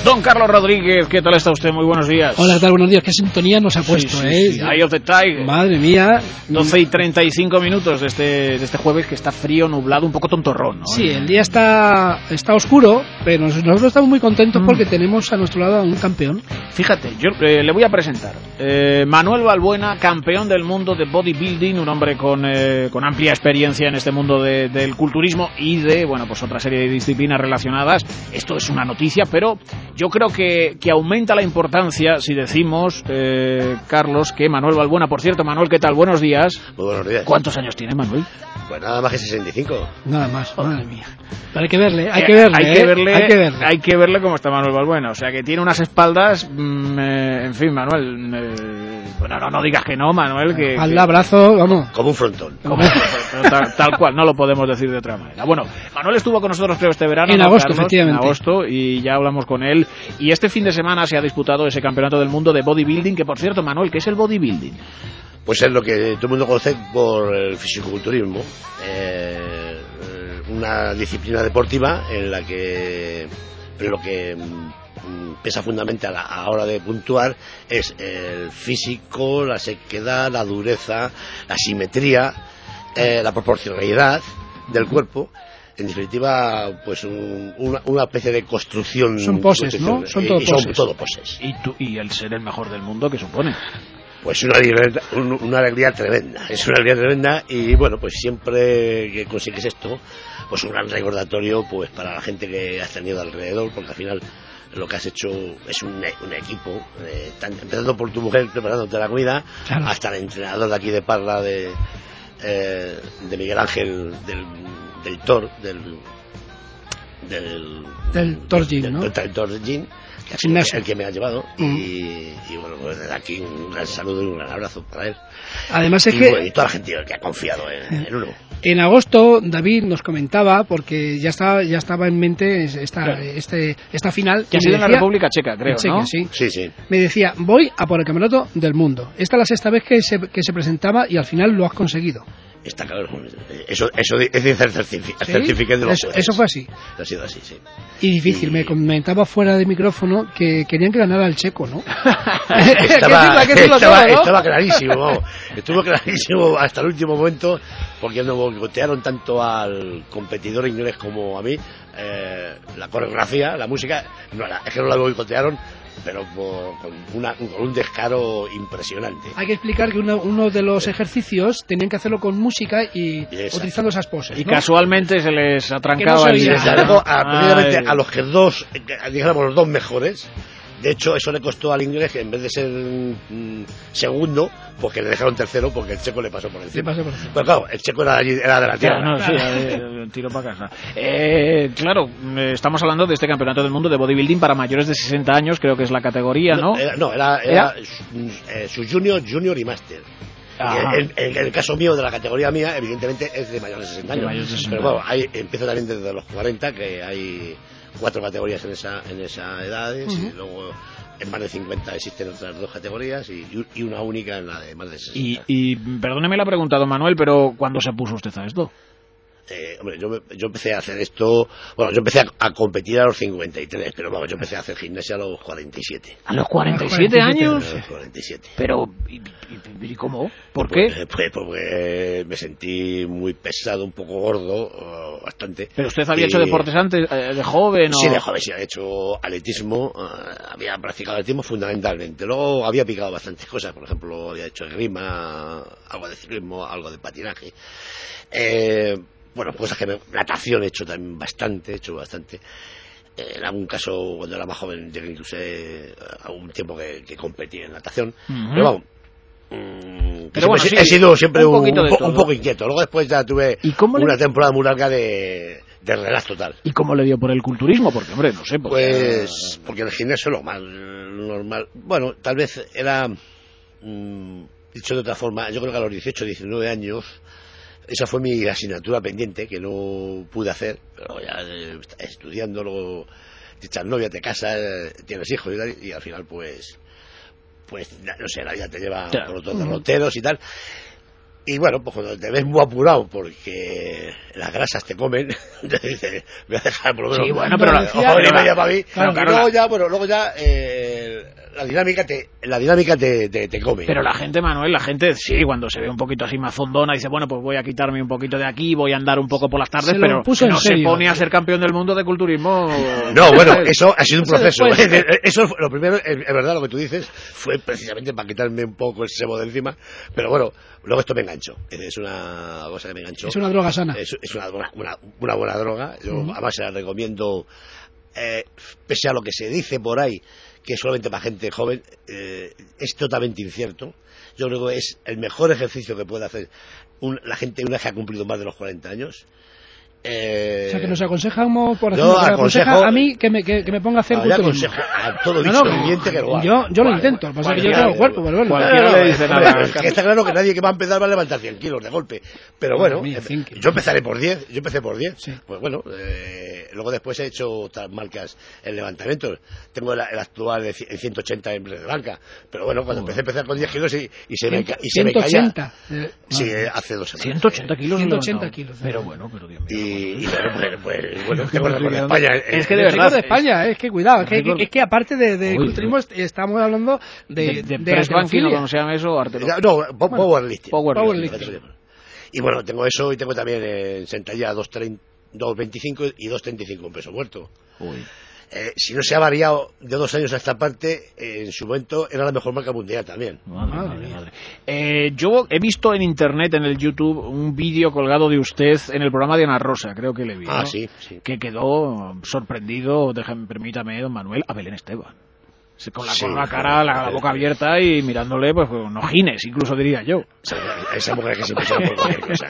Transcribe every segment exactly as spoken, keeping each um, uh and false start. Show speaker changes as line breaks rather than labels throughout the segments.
Don Carlos Rodríguez, ¿qué tal está usted? Muy buenos días.
Hola, ¿qué tal? Buenos días. ¿Qué sintonía nos ha puesto,
sí, sí,
eh?
Sí. Eye of the Tiger.
Madre mía.
doce y treinta y cinco minutos de este, de este jueves que está frío, nublado, un poco tontorrón, ¿no?
Sí, el día está, está oscuro, pero nosotros estamos muy contentos mm. porque tenemos a nuestro lado a un campeón.
Fíjate, yo eh, le voy a presentar. Eh, Manuel Balbuena, campeón del mundo de bodybuilding, un hombre con, eh, con amplia experiencia en este mundo de, del culturismo y de, bueno, pues otra serie de disciplinas relacionadas. Esto es una noticia, pero yo creo que, que aumenta la importancia si decimos, eh, Carlos, que Manuel Balbuena, por cierto, Manuel, ¿qué tal? Buenos días.
Muy buenos días.
¿Cuántos años tiene Manuel?
Pues nada más que sesenta y cinco.
Nada más, oh, madre mía. Pero hay que verle, hay que verle,
hay,
eh,
que verle
hay que verle.
Hay que verle cómo está Manuel Balbuena. O sea, que tiene unas espaldas, mmm, eh, en fin, Manuel, eh, bueno, no, no digas que no, Manuel, que...
Espalda, que, brazo, vamos.
Como un frontón.
Como, pero tal, tal cual, no lo podemos decir de otra manera. Bueno, Manuel estuvo con nosotros creo este verano.
En
¿no,
agosto,
Carlos?
efectivamente.
En agosto, y ya hablamos con él. Y este fin de semana se ha disputado ese campeonato del mundo de bodybuilding, que por cierto, Manuel, ¿qué es el bodybuilding?
Pues es lo que todo el mundo conoce por el fisiculturismo, eh, una disciplina deportiva en la que pero lo que pesa fundamentalmente a la a hora de puntuar es el físico, la sequedad, la dureza, la simetría, eh, la proporcionalidad del cuerpo. En definitiva, pues un, una, una especie de construcción.
Son poses, ¿no? Son todo
y, y
poses.
Son todo poses.
¿Y, tú, y el ser el mejor del mundo, ¿qué supone?
Pues una alegría, una alegría tremenda, es una alegría tremenda y bueno, pues siempre que consigues esto, pues un gran recordatorio pues para la gente que has tenido alrededor, porque al final lo que has hecho es un, un equipo, eh, tan, empezando por tu mujer preparándote la comida, claro, hasta el entrenador de aquí de Parla, de, eh, de Miguel Ángel, del, del Tor, del... del...
del Torgin, ¿no?
Del, del Torgin, el, el que me ha llevado mm. y, y bueno, pues desde aquí un gran saludo y un gran abrazo para él.
Además es
y,
que
bueno, y toda la gente que ha confiado en, en uno.
En agosto David nos comentaba, porque ya estaba ya estaba en mente esta claro. este esta final
que ha sido en la República Checa, creo, Checa, ¿no?
Sí.
sí, sí.
Me decía, voy a por el campeonato del mundo. Esta es la sexta vez que se que se presentaba y al final lo has conseguido.
Está claro, eso, eso es decir, certificado ¿Sí? de los
eso, eso fue así.
Ha sido así, sí.
Y difícil, y... me comentaba fuera de micrófono que querían que ganara el checo, ¿no?
estaba, ¿Qué estaba, todo, ¿no? estaba clarísimo, vamos. Estuvo clarísimo hasta el último momento, porque nos boicotearon tanto al competidor inglés como a mí, eh, la coreografía, la música, no, la, es que no la boicotearon, pero por, con, una, con un descaro impresionante.
Hay que explicar que uno, uno de los ejercicios tenían que hacerlo con música y Exacto. utilizando esas poses,
y
¿no?
casualmente se les atrancaba
no
el
y les atrancó a, a los que dos, digamos los dos mejores. De hecho, eso le costó al inglés que en vez de ser mm, segundo, pues que le dejaron tercero porque el checo le pasó por encima.
Pasó por encima.
Pero claro, el checo era, era de la tierra.
Claro, no, sí, el tiro para casa. Eh, claro, estamos hablando de este campeonato del mundo de bodybuilding para mayores de sesenta años, creo que es la categoría, ¿no?
No, era, no, era, era, era eh, su junior, junior y máster. En, en, en el caso mío, de la categoría mía, evidentemente es de mayores de sesenta años. De sesenta. Pero bueno, hay, empieza también desde los cuarenta, que hay cuatro categorías en esa en esa edades, uh-huh. y luego en más de cincuenta existen otras dos categorías y, y una única en la de más de sesenta.
Y, y perdóneme la pregunta, don Manuel, pero ¿cuándo se puso usted a esto?
Eh, hombre, yo, yo empecé a hacer esto, bueno, yo empecé a, a competir a los cincuenta y tres, pero vamos, yo empecé a hacer gimnasia a los cuarenta y siete.
¿A los cuarenta y siete años?
A los cuarenta y siete.
Pero, ¿y, y, y cómo? ¿Por
pues,
qué?
Pues porque me sentí muy pesado, un poco gordo, uh, bastante.
¿Pero usted había
y...
hecho deportes antes, eh, de joven?
Sí,
o...
de joven, sí, había hecho atletismo, uh, había practicado atletismo fundamentalmente. Luego había picado bastantes cosas, por ejemplo, había hecho esgrima, algo de ciclismo, algo de patinaje. Eh... Bueno, cosas que me, natación he hecho también bastante, he hecho bastante. Eh, en algún caso, cuando era más joven, llegué incluso eh, a un tiempo que, que competí en natación. Uh-huh. Pero vamos, mmm, pero bueno, sí, he sido siempre un, un, un, un poco inquieto. Luego después ya tuve una le... temporada muy larga de, de relax total.
¿Y cómo le dio por el culturismo? Porque, hombre, no sé. Porque...
Pues porque en el gimnasio lo más normal. Bueno, tal vez era, mmm, dicho de otra forma, yo creo que a los dieciocho, diecinueve años... Esa fue mi asignatura pendiente, que no pude hacer, pero ya eh, estudiando, luego te echas novia, te casas, eh, tienes hijos y tal, y al final pues, pues no sé, la vida te lleva claro. por otros derroteros y tal. Y bueno, pues cuando te ves muy apurado porque las grasas te comen, te dices, voy a dejar por lo menos
sí, bueno, pero la,
ojo, hora y media para mí.
Claro,
Y
claro,
luego
la...
ya, bueno, luego ya eh, la dinámica te, la dinámica te, te, te come.
Pero la gente, Manuel, la gente sí, cuando se ve un poquito así más fondona, dice, bueno, pues voy a quitarme un poquito de aquí, voy a andar un poco por las tardes,
se
pero
puso
no
en
se
serio.
pone a ser campeón del mundo de culturismo.
No, bueno, eso ha sido un proceso.
Después...
Eso, lo primero, es, es verdad lo que tú dices, fue precisamente para quitarme un poco el sebo de encima, pero bueno, luego esto me enganchó. Es una cosa que me enganchó.
Es una droga sana.
Es, es una, una, una buena droga. Yo
uh-huh.
además se la recomiendo, eh, pese a lo que se dice por ahí, que es solamente para gente joven, eh, es totalmente incierto. Yo creo que es el mejor ejercicio que puede hacer un, la gente una vez que ha cumplido más de los cuarenta años. Eh,
o sea, que nos aconsejamos, por ejemplo,
yo
que me
aconsejo,
aconseja a mí que me, que, que me ponga a hacer
no, yo
culturismo.
aconsejo a todo bicho
no, no,
viviente que lo haga.
Yo, yo lo
Vale,
intento, lo que pasa es que yo
cualquiera,
tengo cuerpo, pero bueno.
Cualquiera
no, no,
le dice
hombre,
nada.
es que está claro que nadie que va a empezar va a levantar cien kilos de golpe. Pero bueno,
Mía,
eh, yo empezaré por diez, yo empecé por diez.
Sí.
Pues bueno, eh, luego después he hecho otras marcas en levantamientos. Tengo el, el actual en ciento ochenta en de banca. Pero bueno, cuando empecé a empezar con diez kilos y, y se me, ca- y se me caía.
ciento ochenta. Eh,
Sí,
no.
eh, hace dos semanas.
ciento ochenta kilos.
ciento ochenta kilos.
Pero bueno, pero Dios mío.
Y, y bueno, pues, pues, bueno, tengo el récord de España.
Es que de
El
verdad.
récord de España, es que cuidado, es que,
récord-
es que aparte de, de
Uy,
culturismo est- estamos hablando de,
De, de,
de
press banking, o
halterofilia.
como se llama eso, artero.
No, po- powerlifting.
Powerlifting.
Y bueno, tengo eso y tengo también en sentadilla dos veinticinco y dos treinta y cinco en peso muerto.
Uy.
Eh, si no se ha variado de dos años a esta parte, eh, en su momento era la mejor marca mundial también.
Madre,
Madre
madre,
mía.
madre. Eh, yo he visto en internet, en el YouTube, un vídeo colgado de usted en el programa de Ana Rosa, creo que le vi.
Ah,
¿no?
sí, sí.
Que quedó sorprendido, déjame, permítame, don Manuel, a Belén Esteban. Se- Con la,
Sí,
con la cara, la, la boca abierta y mirándole, pues, con ojines, incluso diría yo.
Esa, esa mujer que se impresiona por cualquier cosa.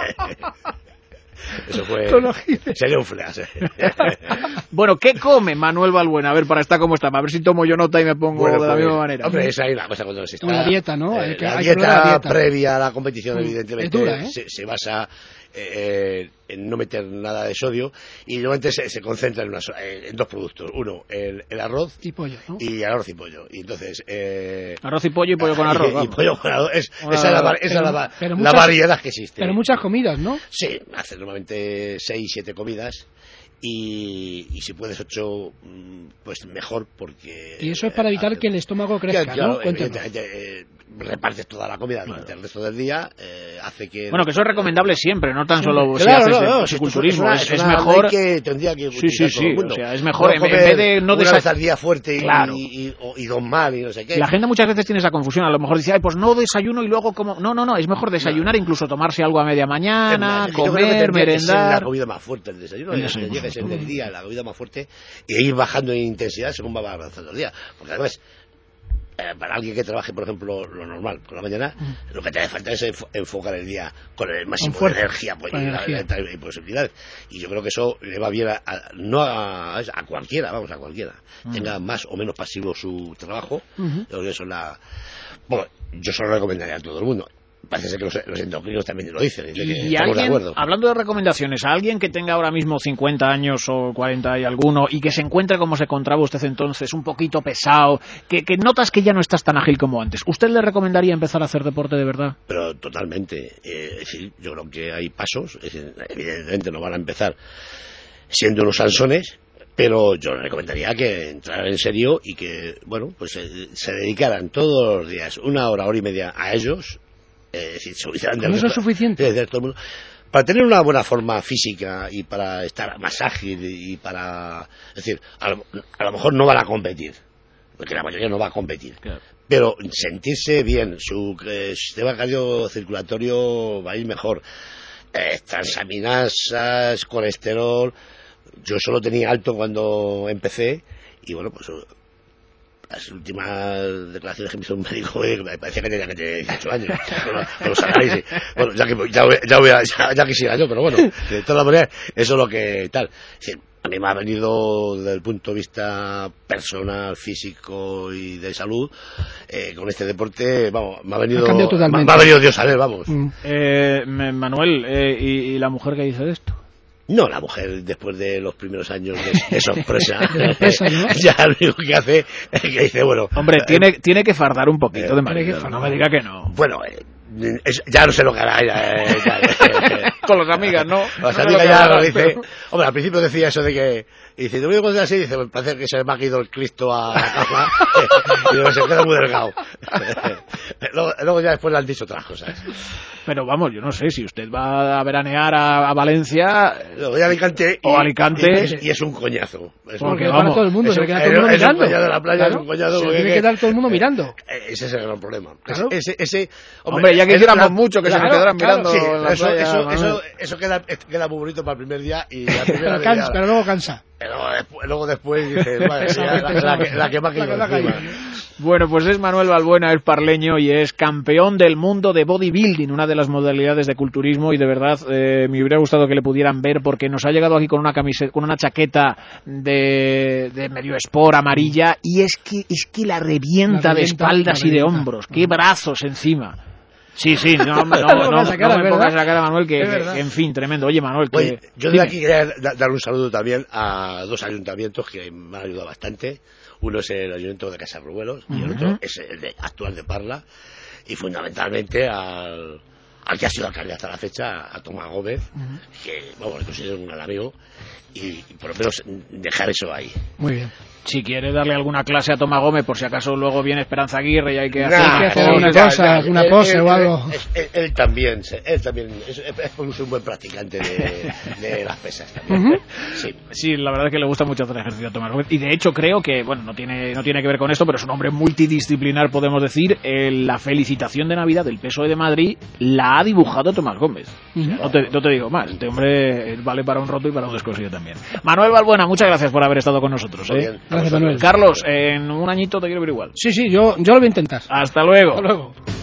Eso fue.
Con ojines.
Sería un flash.
Bueno, ¿qué come Manuel Balbuena? A ver, para estar como está, a ver si tomo yo nota y me pongo
Bueno,
de la
pues,
misma manera.
Hombre, esa es la cosa cuando se está.
Como la dieta, ¿no?
eh,
Hay que-
la,
hay que
dieta
hablar de dieta.
previa a la competición,
Mm,
evidentemente,
es dura, ¿eh?
se, se basa eh, en no meter nada de sodio y normalmente se, se concentra en, una, so- en dos productos. Uno, el, el arroz
Y pollo, ¿no?
y el arroz y pollo. Y entonces. Eh,
Arroz y pollo y pollo con arroz.
y, y
vamos.
pollo con arroz. Es,
Una-
esa es la, va- esa
pero-
es la, va-
pero
la
muchas-
variedad que existe.
Pero muchas comidas, ¿no?
Sí, hace normalmente seis, siete comidas. Y, y si puedes ocho, mm, pues mejor porque...
Y eso es para evitar
hace-
que el estómago
Claro,
crezca,
claro,
¿no? Cuéntanos.
evidentemente, eh, repartes toda la comida durante el resto del día, eh, hace que...
Bueno, que eso es recomendable siempre, no tan solo si
Claro,
haces
no, no,
de
si esto
culturismo.
una-
Es, es
una
mejor...
ley que tendría que
Sí, sí,
utilizar todo
sí,
el mundo.
o sea, es mejor, en- en
comer
vez de no
una
desa-
vez al día fuerte y,
Claro.
y, y, o- y dos mal y no sé qué.
La gente muchas veces tiene esa confusión, a lo mejor dice, ay, pues no desayuno y luego como... No, no, no, es mejor desayunar, incluso tomarse algo a media
Es
mañana,
más, yo creo que
comer,
tendría que ser
merendar...
la comida más fuerte, el desayuno,
El
el
desayuno.
tendría que ser del día, la comida más fuerte, y ir bajando en intensidad según va avanzando el día. Porque además, eh, para alguien que trabaje, por ejemplo, lo normal por la mañana, mm. lo que te hace falta es enfo- enfocar el día con el máximo
Con
de energía, pues,
con
y,
energía.
La, la, y posibilidades. Y yo creo que eso le va bien a, a- no a, a cualquiera, vamos, a cualquiera. Mm. Tenga más o menos pasivo su trabajo.
Uh-huh.
Yo creo que eso es la... Bueno, yo solo recomendaría a todo el mundo. Parece ser que los, los endocrinos también lo dicen. Dice que
Y
estamos de
alguien,
acuerdo.
hablando de recomendaciones, a alguien que tenga ahora mismo cincuenta años o cuarenta y alguno y que se encuentre como se encontraba usted entonces, un poquito pesado, que, que notas que ya no estás tan ágil como antes, ¿usted le recomendaría empezar a hacer deporte de verdad?
Pero totalmente. Eh, sí, yo creo que hay pasos. Es decir, evidentemente no van a empezar siendo unos Sansones, pero yo le recomendaría que entraran en serio y que, bueno, pues se, se dedicaran todos los días una hora, hora y media a ellos. Eh, es decir, se olvidaran
¿Con eso es suficiente?
de, de todo el mundo, para tener una buena forma física y para estar más ágil y para... Es decir, a lo, a lo mejor no van a competir, porque la mayoría no va a competir.
Claro.
Pero sentirse bien, su eh, sistema cardiocirculatorio va a ir mejor. Eh, transaminasas, colesterol. Yo solo tenía alto cuando empecé y bueno, pues las últimas declaraciones que me hizo un médico, eh, me parecía que tenía que tener dieciocho años con los, con los análisis. Bueno, ya que ya, ya, voy a, ya, ya quisiera yo, pero bueno, de todas maneras, eso es lo que tal. Es decir, a mí me ha venido desde el punto de vista personal, físico y de salud, eh, con este deporte, vamos, me ha venido,
Ha cambiado totalmente.
me, me ha venido Dios a ver, vamos.
Mm.
Eh, Manuel, eh, ¿y, ¿y la mujer que dice de esto?
No, la mujer, después de los primeros años de, de sorpresa,
De sorpresa, ¿no?
ya lo único que hace es que dice, bueno...
Hombre,
eh,
tiene, tiene que fardar un poquito
eh,
de marido, no me diga que no.
Bueno, eh, Es, ya no sé lo que hará ella. Eh, ya, eh,
con las amigas, ¿no?
Las
no
amigas ya lo dice.
Pero...
Hombre, al principio decía eso de que. Y dice, te voy a contar así. Y dice, me parece que se me ha caído el Cristo a la cama. Y digo, se queda muy delgado. luego, luego ya después le han dicho otras cosas.
Pero vamos, yo no sé, si usted va a veranear a, a Valencia.
Lo voy a Alicante.
O
y,
Alicante.
Y es, y es un coñazo. Es
porque
un,
vamos, para todo el mundo,
es,
se queda todo el mundo
es
mirando.
Un coñado de la playa,
claro,
es un coñado.
se
porque
tiene que quedar todo el mundo mirando.
Ese es el gran problema.
Claro.
Ese, ese,
hombre, hombre, ya quisiéramos
la,
mucho que
claro,
se nos quedaran
claro,
mirando
sí,
en la
eso,
playa.
Eso, eso, eso queda, queda muy bonito para el primer día y la primera
pero, cansa, pero luego cansa.
Pero después, luego después dices, vale, sí, la, la, la, que, la que más que
la que
Bueno, pues es Manuel Balbuena, es parleño y es campeón del mundo de bodybuilding, una de las modalidades de culturismo, y de verdad eh, me hubiera gustado que le pudieran ver porque nos ha llegado aquí con una camiseta, con una chaqueta de, de medio sport amarilla y es que es que la revienta, la revienta de espaldas y de hombros, qué brazos encima. Sí, sí, no, no, no, no, no, cara, no me pongas la cara, Manuel, que, que, que en fin, tremendo. Oye, Manuel, que...
Oye, yo de aquí quería dar un saludo también a dos ayuntamientos que me han ayudado bastante. Uno es el ayuntamiento de Casarruelos y uh-huh. el otro es el de actual de Parla. Y fundamentalmente al, al que ha sido alcalde hasta la fecha, a Tomás Gómez, uh-huh. que, vamos, le considero un gran amigo. Y, y por lo menos dejar eso ahí.
Muy bien.
Si quiere darle alguna clase a Tomás Gómez, por si acaso luego viene Esperanza Aguirre y hay que hacer,
nah, hay que hacer una cosa, una
él,
pose
él,
o algo.
Él, él, él también, él también es, es un buen practicante de, de las pesas también. Uh-huh. Sí.
Sí, la verdad es que le gusta mucho hacer ejercicio a Tomás Gómez. Y de hecho creo que, bueno, no tiene, no tiene que ver con esto, pero es un hombre multidisciplinar, podemos decir. Eh, la felicitación de Navidad del P S O E de Madrid la ha dibujado Tomás Gómez. Uh-huh. O sea, no, te, no te digo más, este hombre vale para un roto y para un descosido también. Manuel Balbuena, muchas gracias por haber estado con nosotros. ¿eh?
Gracias, Manuel.
Carlos, en un añito te quiero ver igual.
Sí, sí, yo, yo lo voy a intentar.
Hasta luego.
Hasta luego.